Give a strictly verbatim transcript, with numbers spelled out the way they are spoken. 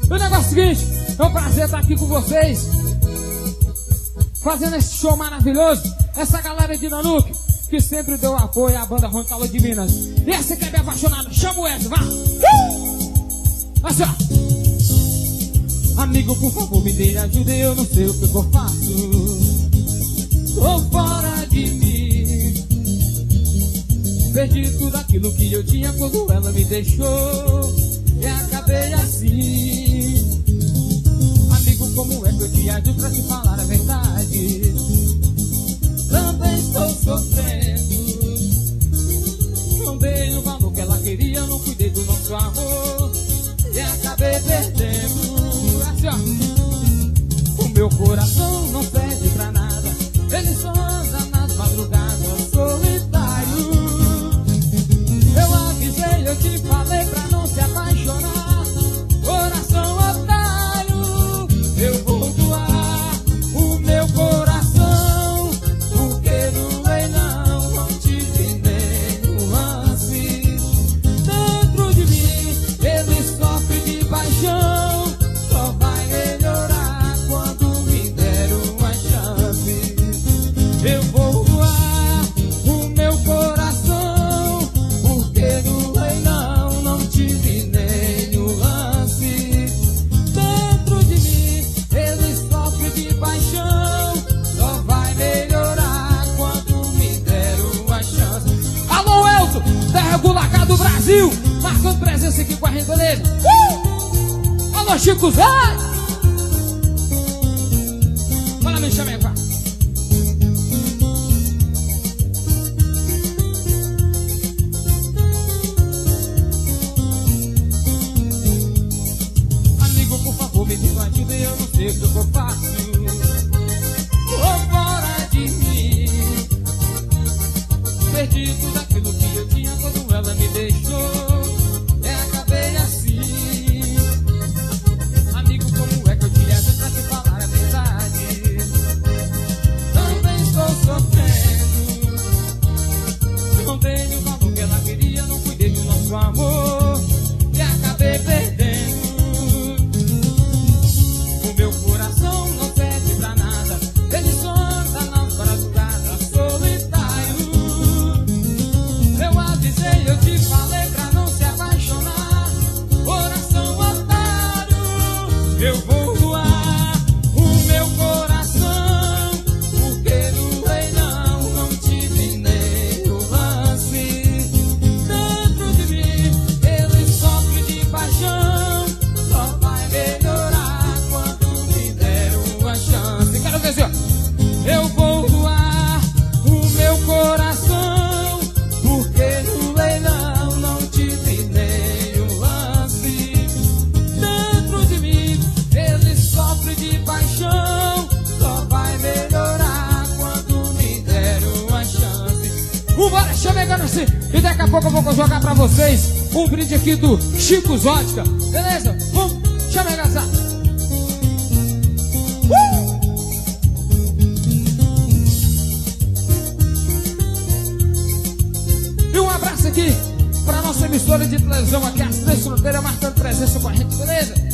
O negócio é o seguinte, é um prazer estar aqui com vocês, fazendo esse show maravilhoso. Essa galera de Nanuque, que sempre deu apoio à banda Roncalô de Minas. E essa que é bem apaixonada, chama o Edson, vá! Uh! Assim, ó. Amigo, por favor, me dê ajuda, eu não sei o que eu faço. Tô fora de mim. Perdi tudo aquilo que eu tinha quando ela me deixou. E acabei assim. Amigo, como é que eu te ajudo pra te falar a verdade? Também estou sofrendo. Não dei o valor que ela queria, não cuidei do nosso amor. E acabei perdendo. Assim, ó. O meu coração não serve pra nada. Ele só anda nas madrugadas solitário. Eu avisei, eu te falei pra não se apaixonar. Coração otário. Eu vou doar o meu coração, porque no leilão não tive nem nuances. Dentro de mim ele sofre de paixão. Só vai melhorar quando me der uma chance. Eu vou doar o meu coração, porque no leilão não tive nenhum lance. Dentro de mim ele sofre de paixão. Só vai melhorar quando me der uma chance. Alô, Elton, da Regular K do Brasil, marcando presença aqui com a gente, beleza? Uh! Alô, Chico Zé! Fala, meu chameco. Amigo, por favor, me dê uma ajuda, eu não sei o que eu faço. Tô fora de mim. Perdi tudo aquilo que eu tinha quando ela me deixou. E acabei assim. Amigo, como é que eu te ajudo pra te falar a verdade? Também estou sofrendo. Não dei o valor que ela queria, não cuidei do nosso amor. E acabei perdendo. O meu coração não serve pra nada. Ele só anda nas madrugadas solitário. Eu avisei, eu te falei pra não se apaixonar. Coração otário. Eu vou doar o meu coração, porque no leilão não tive nem o lance. Dentro de mim ele sofre de paixão. Só vai melhorar quando me der uma chance. Quero ver assim, ó. Eu vou doar o meu coração, porque no leilão não tive nenhum lance. Dentro de mim ele sofre de paixão. Só vai melhorar quando me der uma chance. Vambora, chamegando assim. E daqui a pouco eu vou jogar pra vocês um brinde aqui do Chico Zótica. Beleza? Vamos, chamegar essa. Uh! E um abraço aqui pra nossa emissora de televisão aqui, as Três Fronteiras, marcando presença com a gente, beleza?